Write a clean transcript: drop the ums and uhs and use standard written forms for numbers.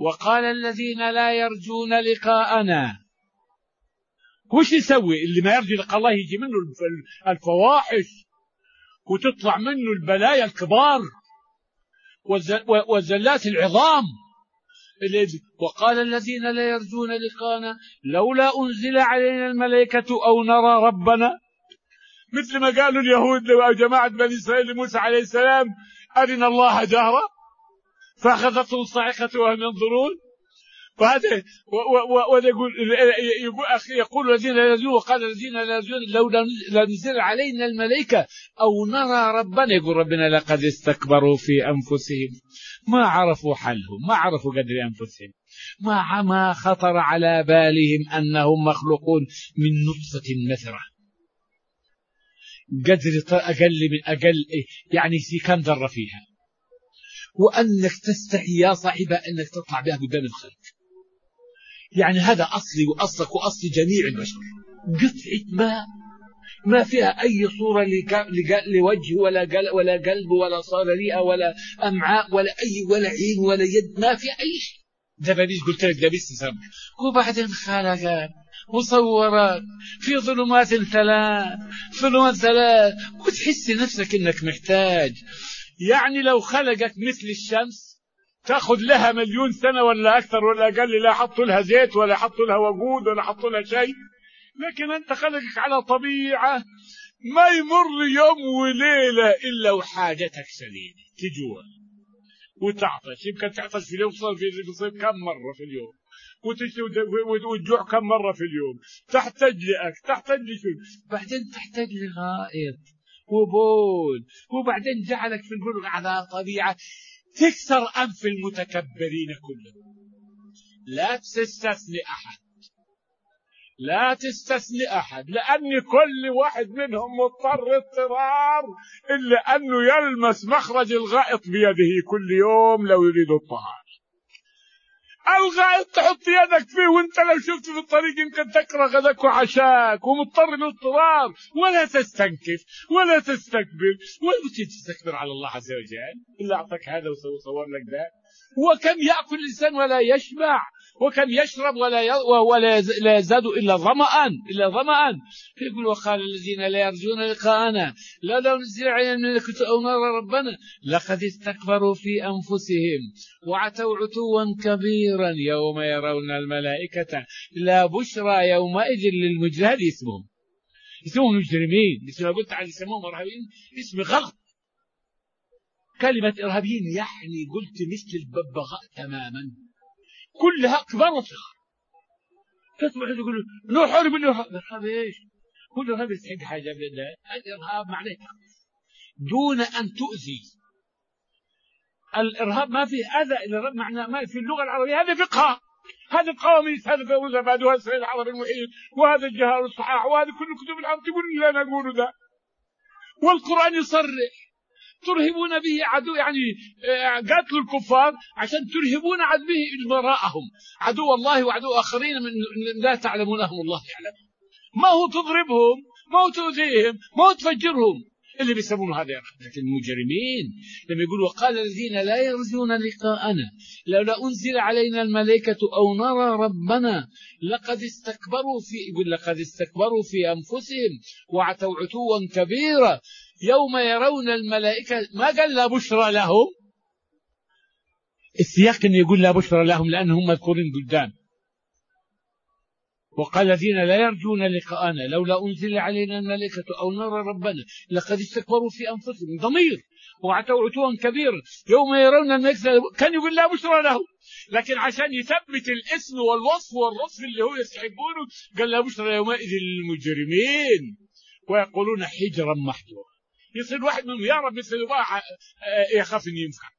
وقال الذين لا يرجون لقاءنا، وش يسوي اللي ما يرجو لقاء الله؟ يجي منه الفواحش وتطلع منه البلايا الكبار والزلات العظام. وقال الذين لا يرجون لقاءنا لولا أنزل علينا الملائكة أو نرى ربنا، مثل ما قالوا اليهود أو جماعة بني إسرائيل لموسى عليه السلام أرنا الله جهرة فأخذتهم الصاعقة وهم ينظرون. فهذا يقول الذين لا يرجون، وقال الذين لا يرجون لولا نزل علينا الملائكة أو نرى ربنا. يقول ربنا لقد استكبروا في أنفسهم، ما عرفوا حلهم، ما عرفوا قدر أنفسهم، ما خطر على بالهم أنهم مخلوقون من نطفة مثرة قدر أقل من أقل يعني كم ذرة فيها، وأنك تستحي يا صاحبها أنك تطلع بها قدام الخلق. يعني هذا أصلي وأصلك وأصل جميع البشر، قطعة ما فيها أي صورة لوجه ولا قلب ولا صارريئة ولا أمعاء ولا عين ولا يد، ما فيها أي شيء. دبابيس قلت لك دبابيس تسمى، وبعدين خلقك وصورك في ظلمات ثلاث، وتحس نفسك إنك محتاج. يعني لو خلقك مثل الشمس تأخذ لها 1,000,000 سنة ولا أكثر ولا أقل، لا حطوا لها زيت ولا حطوا لها وقود ولا حطوا لها شيء. لكن أنت خلقك على طبيعة ما يمر يوم وليلة إلا وحاجتك سليمة، تجوع وتعطش، يمكن تعطش في اليوم تصير كم مرة في اليوم، وتجوع كم مرة في اليوم، تحتاج لأكل، تحتاج لشرب، بعدين تحتاج لغائط وبول، وبعدين جعلك في البلغ على طبيعة تكسر أنف المتكبرين كلهم. لا تستثني أحد، لأن كل واحد منهم مضطر اضطرار إلا أنه يلمس مخرج الغائط بيده كل يوم لو يريد الطهارة. الغائط تحط يدك فيه وانت لو شفت في الطريق يمكن تكره غداك وعشاك، ومضطر باضطرار. ولا تستنكف ولا تستكبر ولا تستكبر على الله عز وجل إلا أعطاك هذا وصور لك ذا. وكم يأكل الإنسان ولا يشبع، وكم يشرب ولا يزداد إلا ظمأ. يقول وقال الذين لا يرجون لقاءنا لولا نزل علينا الملائكة أو نرى ربنا لقد استكبروا في أنفسهم وعتوا عتوا كبيرا يوم يرون الملائكة لا بشرى يومئذ للمجرمين. هذه اسمهم مجرمين، مثل ما قلت عن اسمهم إرهابيين، اسم غلط. كلمة إرهابيين يعني قلت مثل الببغاء تماما، كلها كبار وصغار. تسمع يقول نحارب الإرهاب. إيش كل إرهاب يستحق حاجة بالله؟ الإرهاب معناه دون أن تؤذي. الإرهاب ما في أذى، الإرهاب معناه ما في اللغة العربية. هذا فقه، هذا القواميس، هذا فوزة بعدها السيد العربي المحيط، وهذا الجهار الصحاح، وهذا كل كتب العرب تقول لا نقول ذا. والقرآن يصرح ترهبون به عدو، يعني قتل الكفار عشان ترهبون به وراءهم عدو الله وعدو آخرين من لا تعلمونهم الله يعلمهم. ما هو تضربهم، ما هو تؤذيهم، ما هو تفجرهم اللي بيسمونه هذا. لكن المجرمين لما يقول وقال الذين لا يرجون لقاءنا لولا أنزل علينا الملائكة أو نرى ربنا لقد استكبروا في أنفسهم وعتوا عتوا كبيرا يوم يرون الملائكة. ما قال لا بشرى لهم، السياق إن يقول لا بشرى لهم لأنهم مذكورين قدام. وقال الذين لا يرجون لقاءنا لولا أنزل علينا الملائكة أو نرى ربنا لقد استكبروا في أنفسهم، ضمير، وعتوا عتوا كبيرا يوم يرون الملائكة. كان يقول لا بشرى لهم، لكن عشان يثبت الاسم والوصف والرصف اللي هو يستحقونه قال لا بشرى يومئذ للمجرمين ويقولون حجرا محجورا. يصير واحد منهم يا رب مثل يخاف أن ينفع،